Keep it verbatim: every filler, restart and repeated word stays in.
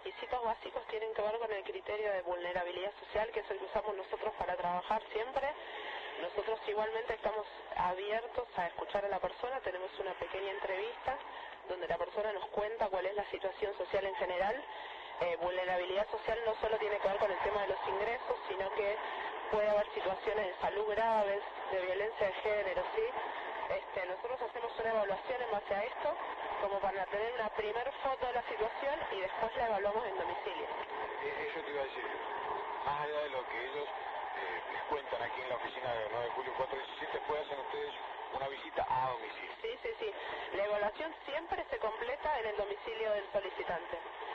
requisitos básicos tienen que ver con el criterio de vulnerabilidad social, que es el que usamos nosotros para trabajar siempre. Nosotros igualmente estamos abiertos a escuchar a la persona, tenemos una pequeña entrevista donde la persona nos cuenta cuál es la situación social en general. Eh, vulnerabilidad social no solo tiene que ver con el tema de los ingresos, sino que puede haber situaciones de salud graves, de violencia de género, ¿sí? Este, nosotros hacemos una evaluación en base a esto, como para tener una primer foto de la situación y después la evaluamos en domicilio. Eh, eso te iba a decir, más allá de lo que ellos eh, les cuentan aquí en la oficina de nueve de julio cuatro diecisiete, ¿pueden hacer ustedes una visita a domicilio? Sí, sí, sí. La evaluación siempre se completa en el domicilio del solicitante.